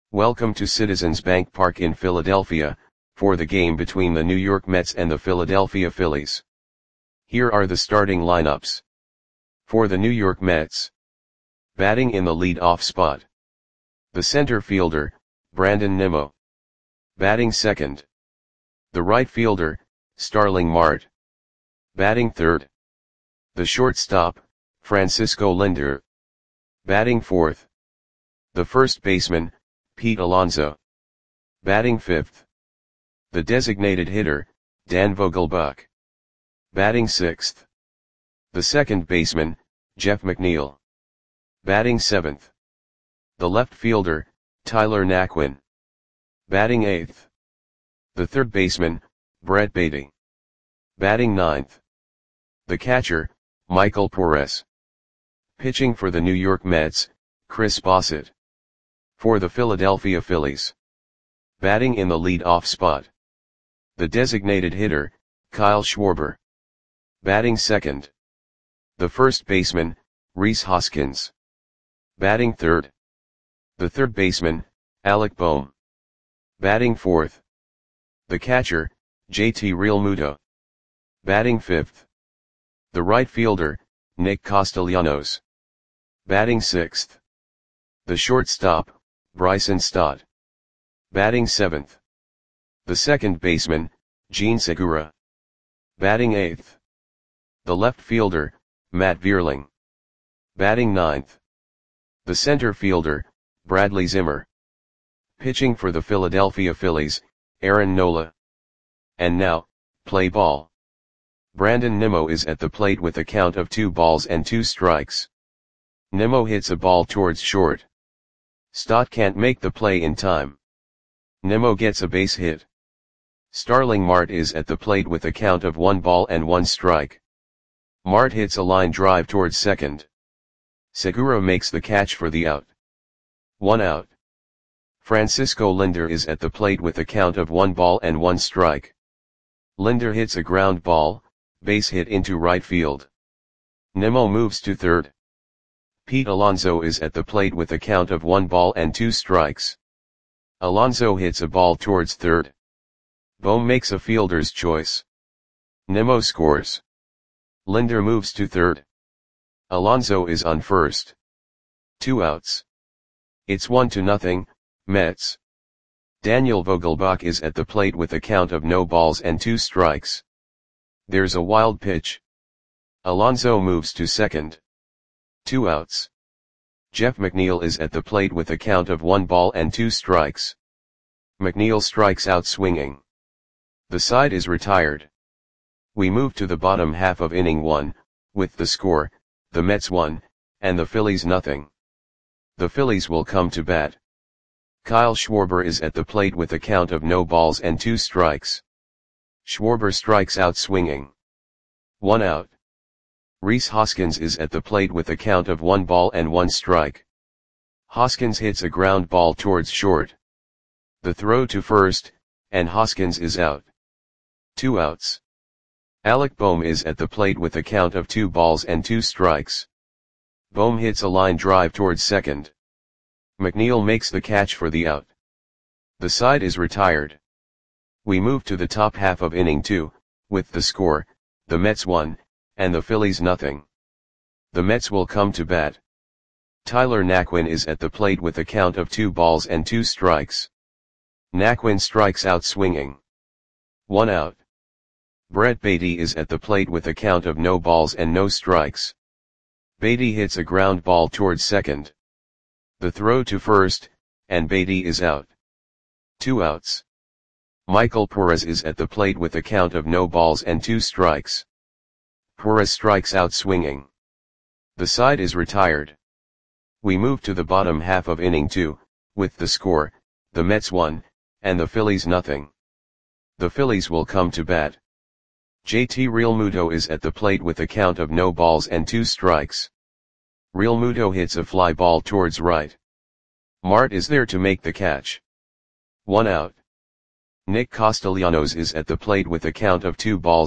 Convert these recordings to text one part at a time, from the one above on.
Welcome to Citizens Bank Park in Philadelphia, for the game between the New York Mets and the Philadelphia Phillies. Here are the starting lineups. For the New York Mets. Batting in the lead-off spot. The center fielder, Brandon Nimmo. Batting second. The right fielder, Starling Marte. Batting third. The shortstop, Francisco Lindor. Batting fourth. The first baseman, Pete Alonso. Batting fifth. The designated hitter, Dan Vogelbach. Batting sixth. The second baseman, Jeff McNeil. Batting seventh. The left fielder, Tyler Naquin. Batting eighth. The third baseman, Brett Baty. Batting ninth. The catcher, Michael Porras. Pitching for the New York Mets, Chris Bassitt. For the Philadelphia Phillies. Batting in the lead-off spot. The designated hitter, Kyle Schwarber. Batting second. The first baseman, Rhys Hoskins. Batting third. The third baseman, Alec Bohm. Batting fourth. The catcher, JT Realmuto. Batting fifth. The right fielder, Nick Castellanos. Batting sixth. The shortstop, Bryson Stott. Batting seventh. The second baseman, Jean Segura. Batting eighth. The left fielder, Matt Vierling. Batting ninth. The center fielder, Bradley Zimmer. Pitching for the Philadelphia Phillies, Aaron Nola. And now, play ball. Brandon Nimmo is at the plate with a count of 2-2. Nimmo hits a ball towards short. Stott can't make the play in time. Nimmo gets a base hit. Starling Marte is at the plate with a count of 1-1. Marte hits a line drive towards second. Segura makes the catch for the out. 1 out. Francisco Lindor is at the plate with a count of 1-1. Lindor hits a ground ball, base hit into right field. Nimmo moves to third. Pete Alonso is at the plate with a count of 1-2. Alonso hits a ball towards third. Bohm makes a fielder's choice. Nimmo scores. Lindor moves to third. Alonso is on first. 2 outs. It's 1-0, Mets. Daniel Vogelbach is at the plate with a count of no balls and 2 strikes. There's a wild pitch. Alonso moves to second. 2 outs. Jeff McNeil is at the plate with a count of 1-2. McNeil strikes out swinging. The side is retired. We move to the bottom half of inning 1, with the score, the Mets 1, and the Phillies 0. The Phillies will come to bat. Kyle Schwarber is at the plate with a count of no balls and 2 strikes. Schwarber strikes out swinging. 1 out. Rhys Hoskins is at the plate with a count of 1-1. Hoskins hits a ground ball towards short. The throw to first, and Hoskins is out. 2 outs. Alec Bohm is at the plate with a count of 2-2. Bohm hits a line drive towards second. McNeil makes the catch for the out. The side is retired. We move to the top half of inning 2, with the score, the Mets 1, and the Phillies 0. The Mets will come to bat. Tyler Naquin is at the plate with a count of 2-2. Naquin strikes out swinging. 1 out. Brett Baty is at the plate with a count of no balls and no strikes. Baty hits a ground ball towards second. The throw to first, and Baty is out. 2 outs. Michael Porras is at the plate with a count of no balls and 2 strikes. Porras strikes out swinging. The side is retired. We move to the bottom half of inning 2, with the score, the Mets 1, and the Phillies 0. The Phillies will come to bat. JT Realmuto is at the plate with a count of no balls and 2 strikes. Realmuto hits a fly ball towards right. Marte is there to make the catch. 1 out. Nick Castellanos is at the plate with a count of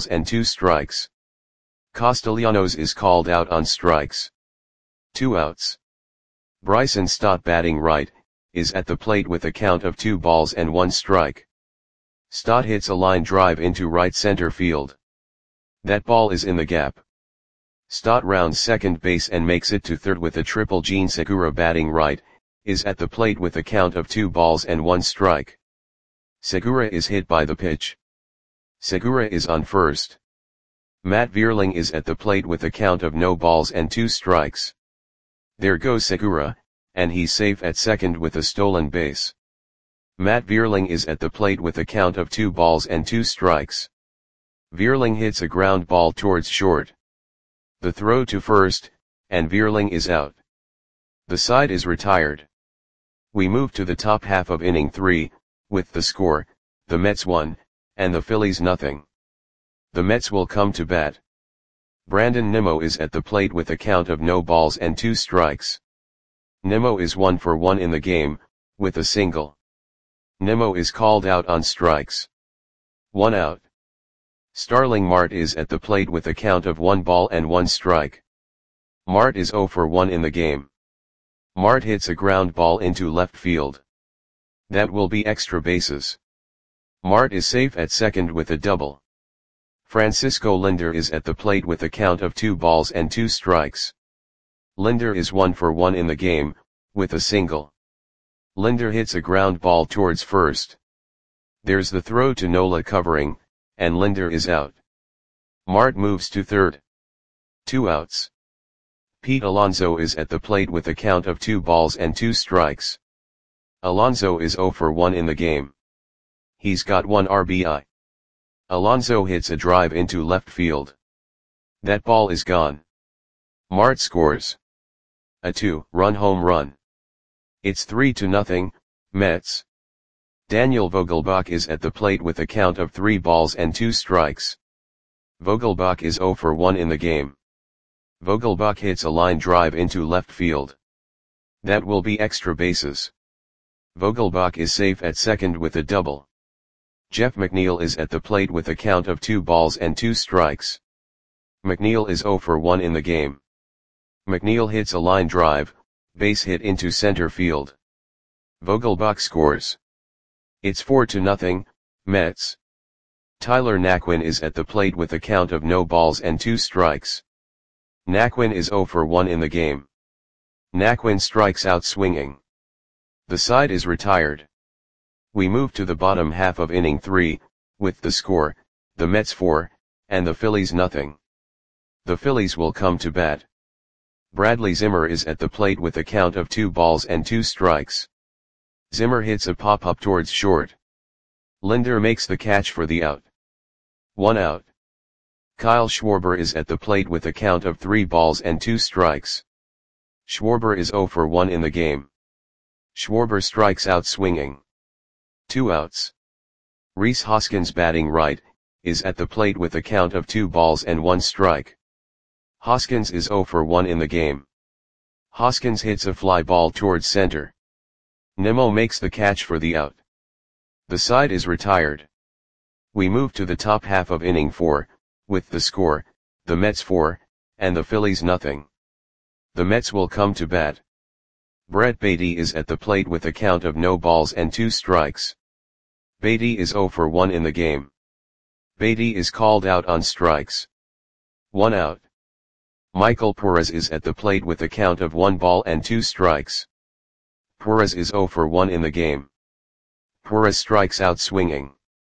2-2. Castellanos is called out on strikes. 2 outs. Bryson Stott batting right, is at the plate with a count of 2 balls and 1 strike. Stott hits a line drive into right center field. That ball is in the gap. Stott rounds second base and makes it to third with a triple. Jean Segura, batting right, is at the plate with a count of 2 balls and 1 strike. Segura is hit by the pitch. Segura is on first. Matt Vierling is at the plate with a count of no balls and 2 strikes. There goes Segura, and he's safe at second with a stolen base. Matt Vierling is at the plate with a count of 2 balls and 2 strikes. Vierling hits a ground ball towards short. The throw to first, and Vierling is out. The side is retired. We move to the top half of inning 3, with the score, the Mets 1, and the Phillies nothing. The Mets will come to bat. Brandon Nimmo is at the plate with a count of no balls and 2 strikes. Nimmo is 1 for 1 in the game, with a single. Nimmo is called out on strikes. 1 out. Starling Marte is at the plate with a count of 1 ball and 1 strike. Marte is 0 for 1 in the game. Marte hits a ground ball into left field. That will be extra bases. Marte is safe at second with a double. Francisco Lindor is at the plate with a count of 2 balls and 2 strikes. Lindor is 1 for 1 in the game, with a single. Lindor hits a ground ball towards first. There's the throw to Nola covering, and Lindor is out. Marte moves to third. 2 outs. Pete Alonso is at the plate with a count of 2 balls and 2 strikes. Alonso is 0 for 1 in the game. He's got 1 RBI. Alonso hits a drive into left field. That ball is gone. Marte scores a 2-run home run. It's 3-0, Mets. Daniel Vogelbach is at the plate with a count of 3 balls and 2 strikes. Vogelbach is 0 for 1 in the game. Vogelbach hits a line drive into left field. That will be extra bases. Vogelbach is safe at second with a double. Jeff McNeil is at the plate with a count of 2 balls and 2 strikes. McNeil is 0 for 1 in the game. McNeil hits a line drive, base hit into center field. Vogelbach scores. It's 4-0, Mets. Tyler Naquin is at the plate with a count of no balls and 2 strikes. Naquin is 0 for 1 in the game. Naquin strikes out swinging. The side is retired. We move to the bottom half of inning 3, with the score, the Mets 4, and the Phillies nothing. The Phillies will come to bat. Bradley Zimmer is at the plate with a count of 2 balls and 2 strikes. Zimmer hits a pop-up towards short. Lindor makes the catch for the out. 1 out. Kyle Schwarber is at the plate with a count of 3 balls and 2 strikes. Schwarber is 0 for 1 in the game. Schwarber strikes out swinging. 2 outs. Rhys Hoskins, batting right, is at the plate with a count of 2 balls and 1 strike. Hoskins is 0 for 1 in the game. Hoskins hits a fly ball towards center. Nimmo makes the catch for the out. The side is retired. We move to the top half of inning 4, with the score, the Mets 4, and the Phillies nothing. The Mets will come to bat. Brett Baty is at the plate with a count of no balls and 2 strikes. Baty is 0 for 1 in the game. Baty is called out on strikes. 1 out. Michael Perez is at the plate with a count of 1 ball and 2 strikes. Perez is 0 for 1 in the game. Perez strikes out swinging.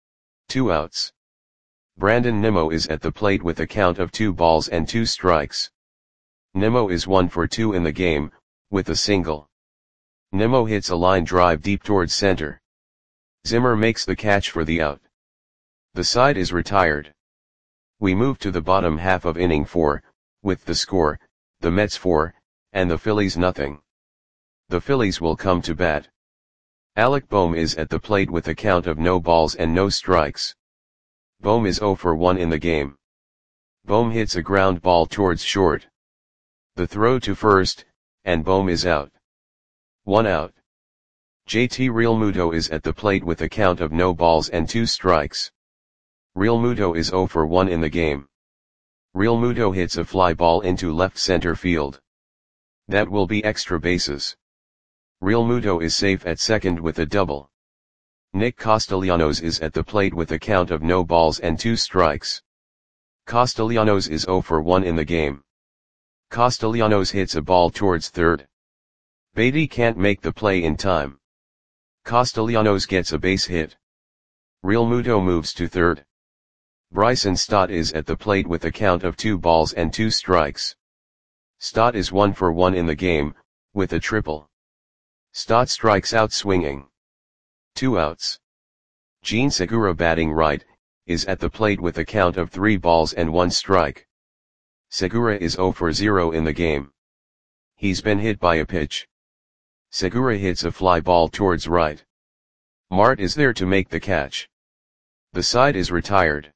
2 outs. Brandon Nimmo is at the plate with a count of 2 balls and 2 strikes. Nimmo is 1 for 2 in the game, with a single. Nimmo hits a line drive deep towards center. Zimmer makes the catch for the out. The side is retired. We move to the bottom half of inning 4, with the score, the Mets 4, and the Phillies nothing. The Phillies will come to bat. Alec Bohm is at the plate with a count of no balls and no strikes. Bohm is 0 for 1 in the game. Bohm hits a ground ball towards short. The throw to first, and Bohm is out. 1 out. JT Realmuto is at the plate with a count of no balls and 2 strikes. Realmuto is 0 for 1 in the game. Realmuto hits a fly ball into left center field. That will be extra bases. Realmuto is safe at second with a double. Nick Castellanos is at the plate with a count of no balls and 2 strikes. Castellanos is 0 for 1 in the game. Castellanos hits a ball towards third. Beatty can't make the play in time. Castellanos gets a base hit. Realmuto moves to third. Bryson Stott is at the plate with a count of 2 balls and 2 strikes. Stott is 1 for 1 in the game, with a triple. Stott strikes out swinging. 2 outs. Jean Segura batting right, is at the plate with a count of 3 balls and 1 strike. Segura is 0 for 0 in the game. He's been hit by a pitch. Segura hits a fly ball towards right. Mart is there to make the catch. The side is retired.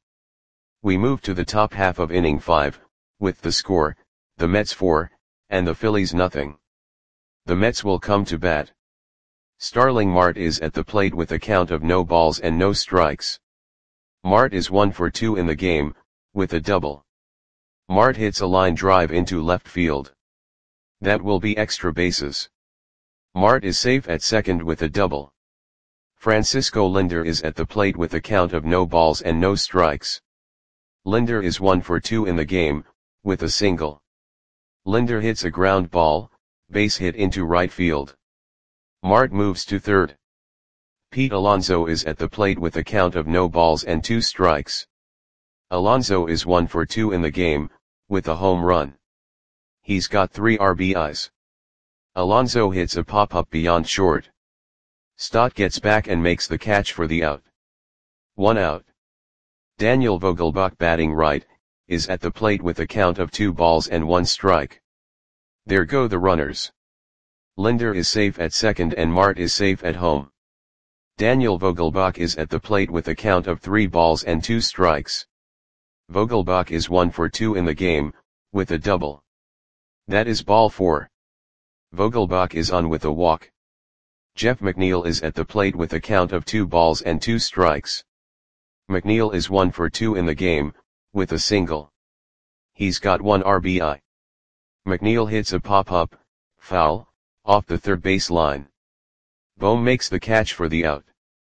We move to the top half of inning 5, with the score, the Mets 4, and the Phillies nothing. The Mets will come to bat. Starling Marte is at the plate with a count of no balls and no strikes. Marte is 1 for 2 in the game, with a double. Marte hits a line drive into left field. That will be extra bases. Marte is safe at second with a double. Francisco Lindor is at the plate with a count of no balls and no strikes. Lindor is 1 for 2 in the game, with a single. Lindor hits a ground ball, base hit into right field. Marte moves to third. Pete Alonso is at the plate with a count of no balls and 2 strikes. Alonso is 1 for 2 in the game, with a home run. He's got 3 RBIs. Alonso hits a pop-up beyond short. Stott gets back and makes the catch for the out. 1 out. Daniel Vogelbach batting right, is at the plate with a count of 2 balls and 1 strike. There go the runners. Lindor is safe at second and Marte is safe at home. Daniel Vogelbach is at the plate with a count of 3 balls and 2 strikes. Vogelbach is 1 for 2 in the game, with a double. That is ball 4. Vogelbach is on with a walk. Jeff McNeil is at the plate with a count of 2 balls and 2 strikes. McNeil is 1 for 2 in the game, with a single. He's got 1 RBI. McNeil hits a pop-up, foul, off the third base line. Bohm makes the catch for the out.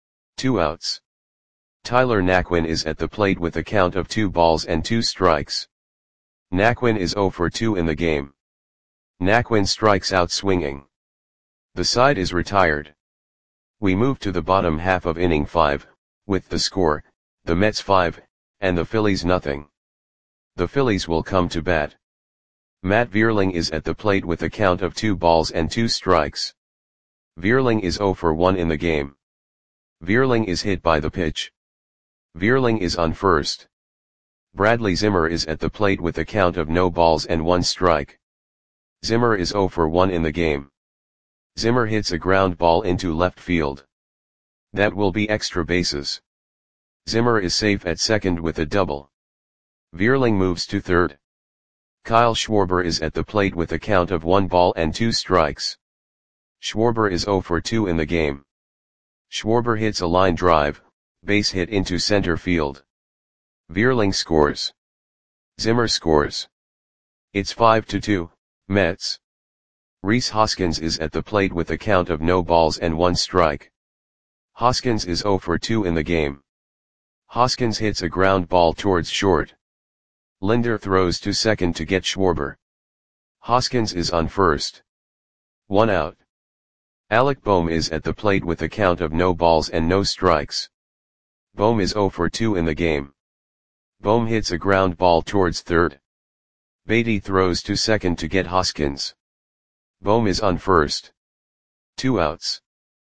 2 outs. Tyler Naquin is at the plate with a count of 2 balls and 2 strikes. Naquin is 0 for 2 in the game. Naquin strikes out swinging. The side is retired. We move to the bottom half of inning 5, with the score, the Mets 5, and the Phillies nothing. The Phillies will come to bat. Matt Vierling is at the plate with a count of 2 balls and 2 strikes. Vierling is 0 for 1 in the game. Vierling is hit by the pitch. Vierling is on first. Bradley Zimmer is at the plate with a count of no balls and 1 strike. Zimmer is 0 for 1 in the game. Zimmer hits a ground ball into left field. That will be extra bases. Zimmer is safe at second with a double. Vierling moves to third. Kyle Schwarber is at the plate with a count of 1 ball and 2 strikes. Schwarber is 0 for 2 in the game. Schwarber hits a line drive, base hit into center field. Vierling scores. Zimmer scores. It's 5-2, Mets. Rhys Hoskins is at the plate with a count of no balls and 1 strike. Hoskins is 0 for 2 in the game. Hoskins hits a ground ball towards short. Lindor throws to second to get Schwarber. Hoskins is on first. 1 out. Alec Bohm is at the plate with a count of no balls and no strikes. Bohm is 0 for 2 in the game. Bohm hits a ground ball towards third. Beatty throws to second to get Hoskins. Bohm is on first. 2 outs.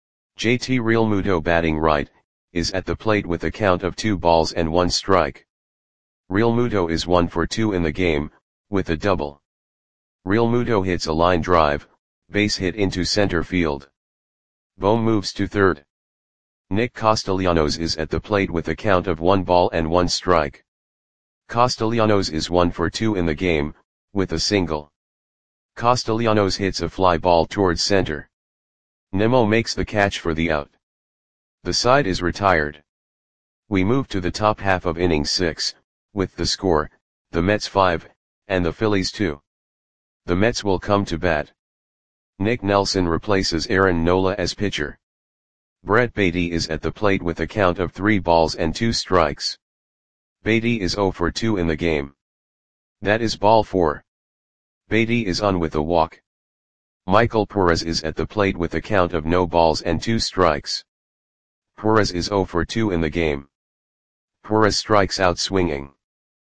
JT Realmuto batting right, is at the plate with a count of 2 balls and 1 strike. Realmuto is 1 for 2 in the game, with a double. Realmuto hits a line drive, base hit into center field. Bohm moves to third. Nick Castellanos is at the plate with a count of 1 ball and 1 strike. Castellanos is 1 for 2 in the game, with a single. Castellanos hits a fly ball towards center. Nimmo makes the catch for the out. The side is retired. We move to the top half of inning 6, with the score, the Mets 5, and the Phillies 2. The Mets will come to bat. Nick Nelson replaces Aaron Nola as pitcher. Brett Baty is at the plate with a count of 3 balls and 2 strikes. Baty is 0 for 2 in the game. That is ball 4. Baty is on with a walk. Michael Perez is at the plate with a count of no balls and 2 strikes. Perez is 0 for 2 in the game. Perez strikes out swinging.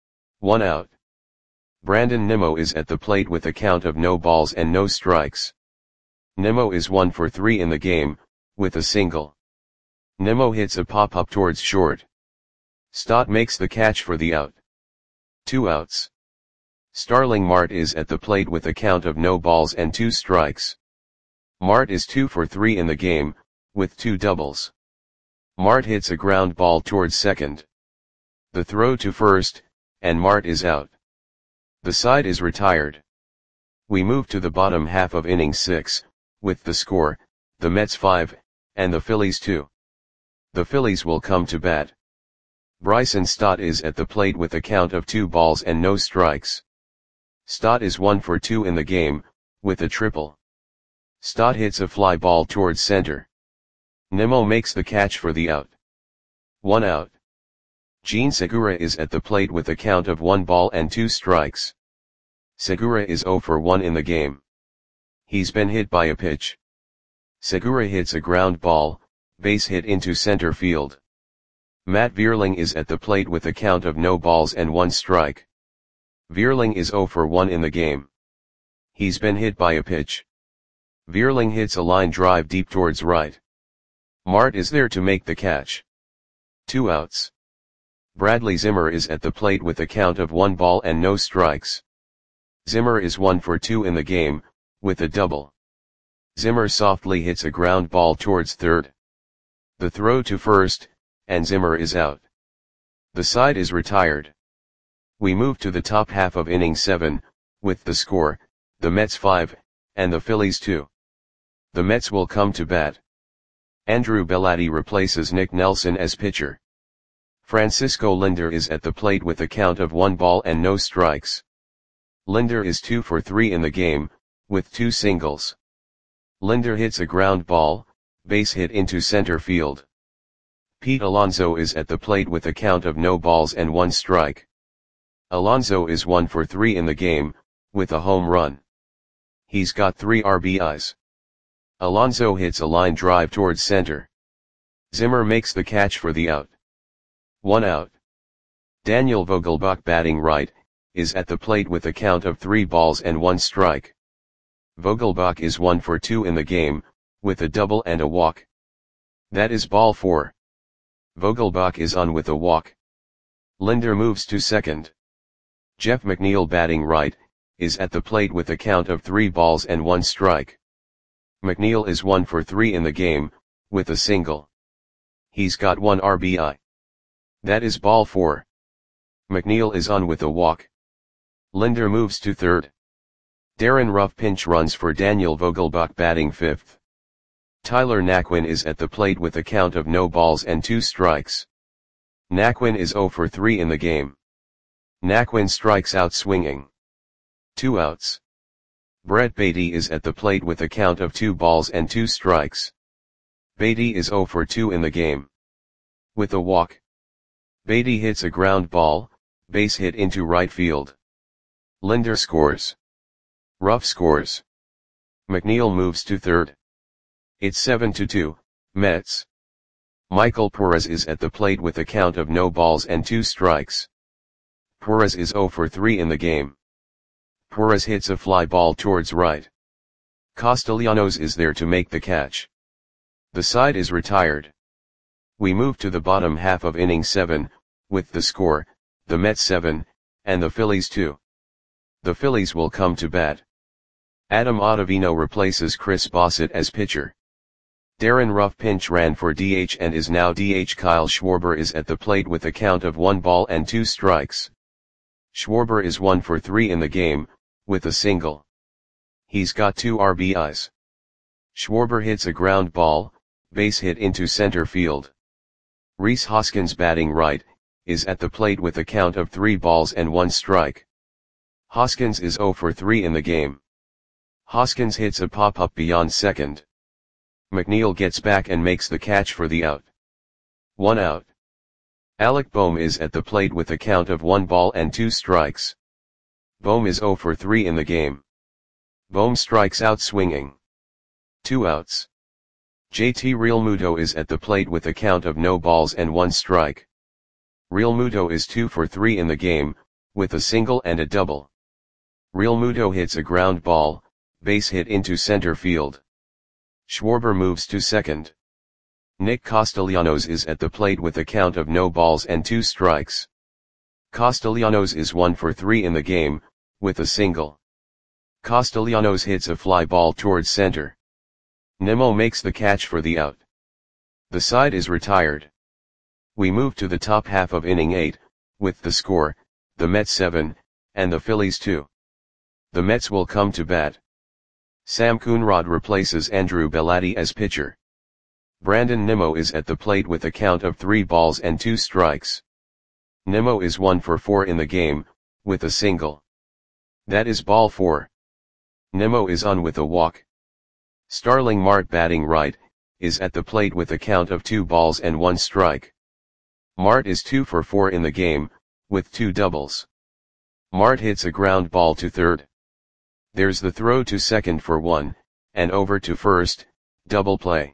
1 out. Brandon Nimmo is at the plate with a count of no balls and no strikes. Nimmo is 1 for 3 in the game, with a single. Nimmo hits a pop-up towards short. Stott makes the catch for the out. 2 outs. Starling Marte is at the plate with a count of no balls and 2 strikes. Marte is 2 for 3 in the game, with 2 doubles. Marte hits a ground ball towards second. The throw to first, and Marte is out. The side is retired. We move to the bottom half of inning 6, with the score, the Mets 5, and the Phillies 2. The Phillies will come to bat. Bryson Stott is at the plate with a count of 2 balls and no strikes. Stott is 1 for 2 in the game, with a triple. Stott hits a fly ball towards center. Nimmo makes the catch for the out. 1 out. Jean Segura is at the plate with a count of 1 ball and 2 strikes. Segura is 0 for 1 in the game. He's been hit by a pitch. Segura hits a ground ball, base hit into center field. Matt Vierling is at the plate with a count of no balls and 1 strike. Vierling is 0 for 1 in the game. He's been hit by a pitch. Vierling hits a line drive deep towards right. Marte is there to make the catch. 2 outs. Bradley Zimmer is at the plate with a count of 1 ball and no strikes. Zimmer is 1 for 2 in the game, with a double. Zimmer softly hits a ground ball towards third. The throw to first, and Zimmer is out. The side is retired. We move to the top half of inning 7, with the score, the Mets 5, and the Phillies 2. The Mets will come to bat. Andrew Bellatti replaces Nick Nelson as pitcher. Francisco Lindor is at the plate with a count of 1 ball and no strikes. Lindor is 2 for 3 in the game, with 2 singles. Lindor hits a ground ball, base hit into center field. Pete Alonso is at the plate with a count of no balls and 1 strike. Alonso is 1 for 3 in the game, with a home run. He's got 3 RBIs. Alonso hits a line drive towards center. Zimmer makes the catch for the out. 1 out. Daniel Vogelbach, batting right, is at the plate with a count of 3 balls and 1 strike. Vogelbach is 1 for 2 in the game, with a double and a walk. That is ball 4. Vogelbach is on with a walk. Lindor moves to second. Jeff McNeil, batting right, is at the plate with a count of 3 balls and 1 strike. McNeil is 1 for 3 in the game, with a single. He's got 1 RBI. That is ball 4. McNeil is on with a walk. Lindor moves to third. Darren Ruff pinch runs for Daniel Vogelbach, batting fifth. Tyler Naquin is at the plate with a count of no balls and 2 strikes. Naquin is 0 for 3 in the game. Naquin strikes out swinging. 2 outs. Brett Baty is at the plate with a count of 2 balls and 2 strikes. Baty is 0 for 2 in the game. With a walk. Baty hits a ground ball, base hit into right field. Lindor scores. Ruff scores. McNeil moves to third. It's 7-2, Mets. Michael Perez is at the plate with a count of no balls and 2 strikes. Perez is 0 for 3 in the game. Perez hits a fly ball towards right. Castellanos is there to make the catch. The side is retired. We move to the bottom half of inning 7, with the score, the Mets 7, and the Phillies 2. The Phillies will come to bat. Adam Ottavino replaces Chris Bassitt as pitcher. Darren Ruff pinch ran for DH and is now DH. Kyle Schwarber is at the plate with a count of 1 ball and 2 strikes. Schwarber is 1 for 3 in the game, with a single. He's got 2 RBIs. Schwarber hits a ground ball, base hit into center field. Rhys Hoskins, batting right, is at the plate with a count of 3 balls and 1 strike. Hoskins is 0 for 3 in the game. Hoskins hits a pop-up beyond second. McNeil gets back and makes the catch for the out. 1 out. Alec Bohm is at the plate with a count of 1 ball and 2 strikes. Bohm is 0 for 3 in the game. Bohm strikes out swinging. 2 outs. JT Realmuto is at the plate with a count of no balls and 1 strike. Realmuto is 2 for 3 in the game, with a single and a double. Realmuto hits a ground ball, base hit into center field. Schwarber moves to second. Nick Castellanos is at the plate with a count of no balls and 2 strikes. Castellanos is 1 for 3 in the game, with a single. Castellanos hits a fly ball towards center. Nimmo makes the catch for the out. The side is retired. We move to the top half of inning 8, with the score, the Mets 7, and the Phillies 2. The Mets will come to bat. Sam Coonrod replaces Andrew Bellotti as pitcher. Brandon Nimmo is at the plate with a count of 3 balls and 2 strikes. Nimmo is 1 for 4 in the game, with a single. That is ball 4. Nimmo is on with a walk. Starling Marte, batting right, is at the plate with a count of 2 balls and 1 strike. Marte is 2 for 4 in the game, with 2 doubles. Marte hits a ground ball to third. There's the throw to second for 1, and over to first, double play.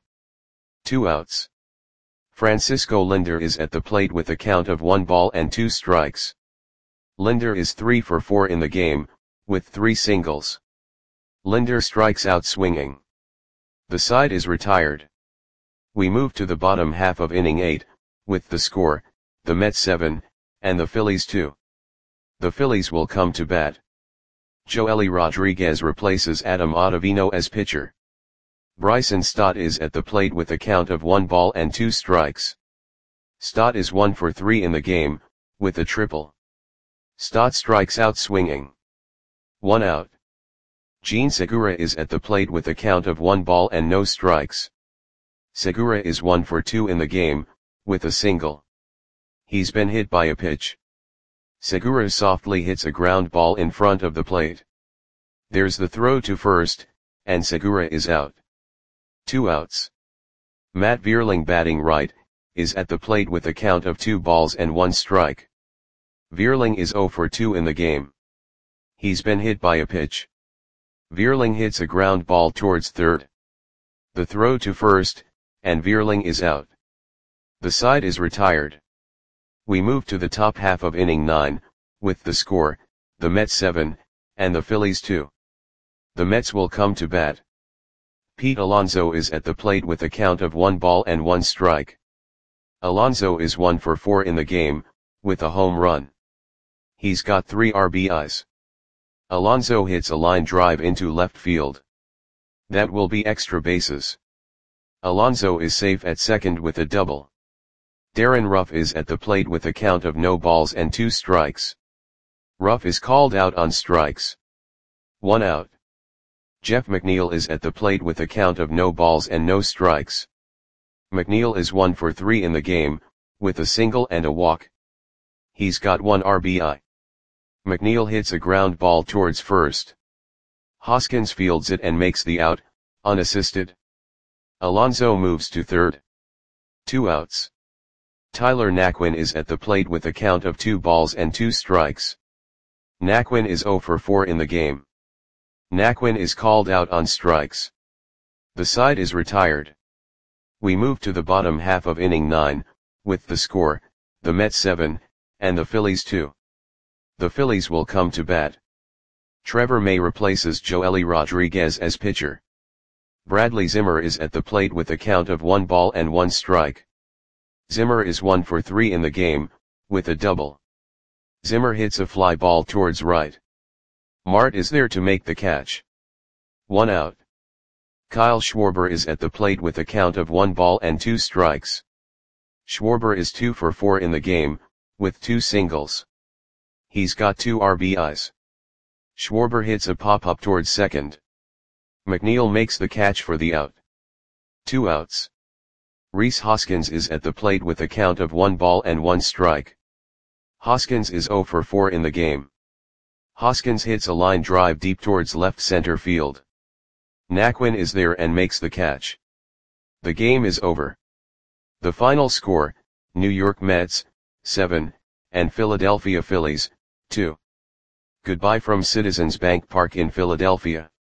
2 outs. Francisco Lindor is at the plate with a count of 1 ball and 2 strikes. Lindor is 3 for 4 in the game, with 3 singles. Lindor strikes out swinging. The side is retired. We move to the bottom half of inning 8, with the score, the Mets 7, and the Phillies 2. The Phillies will come to bat. Joely Rodriguez replaces Adam Ottavino as pitcher. Bryson Stott is at the plate with a count of 1 ball and 2 strikes. Stott is 1 for 3 in the game, with a triple. Stott strikes out swinging. 1 out. Jean Segura is at the plate with a count of 1 ball and no strikes. Segura is 1 for 2 in the game, with a single. He's been hit by a pitch. Segura softly hits a ground ball in front of the plate. There's the throw to first, and Segura is out. 2 outs. Matt Vierling, batting right, is at the plate with a count of 2 balls and 1 strike. Vierling is 0 for 2 in the game. He's been hit by a pitch. Vierling hits a ground ball towards third. The throw to first, and Vierling is out. The side is retired. We move to the top half of inning 9, with the score, the Mets 7, and the Phillies 2. The Mets will come to bat. Pete Alonso is at the plate with a count of 1 ball and 1 strike. Alonso is 1 for 4 in the game, with a home run. He's got 3 RBIs. Alonso hits a line drive into left field. That will be extra bases. Alonso is safe at second with a double. Darren Ruff is at the plate with a count of no balls and 2 strikes. Ruff is called out on strikes. 1 out. Jeff McNeil is at the plate with a count of no balls and no strikes. McNeil is 1 for 3 in the game, with a single and a walk. He's got 1 RBI. McNeil hits a ground ball towards first. Hoskins fields it and makes the out, unassisted. Alonso moves to third. 2 outs. Tyler Naquin is at the plate with a count of 2 balls and 2 strikes. Naquin is 0 for 4 in the game. Naquin is called out on strikes. The side is retired. We move to the bottom half of inning 9, with the score, the Mets 7, and the Phillies 2. The Phillies will come to bat. Trevor May replaces Joely Rodriguez as pitcher. Bradley Zimmer is at the plate with a count of 1 ball and 1 strike. Zimmer is 1 for 3 in the game, with a double. Zimmer hits a fly ball towards right. Marte is there to make the catch. 1 out. Kyle Schwarber is at the plate with a count of 1 ball and 2 strikes. Schwarber is 2 for 4 in the game, with 2 singles. He's got 2 RBIs. Schwarber hits a pop-up towards second. McNeil makes the catch for the out. 2 outs. Rhys Hoskins is at the plate with a count of 1 ball and 1 strike. Hoskins is 0 for 4 in the game. Hoskins hits a line drive deep towards left center field. Naquin is there and makes the catch. The game is over. The final score, New York Mets, 7, and Philadelphia Phillies, 2. Goodbye from Citizens Bank Park in Philadelphia.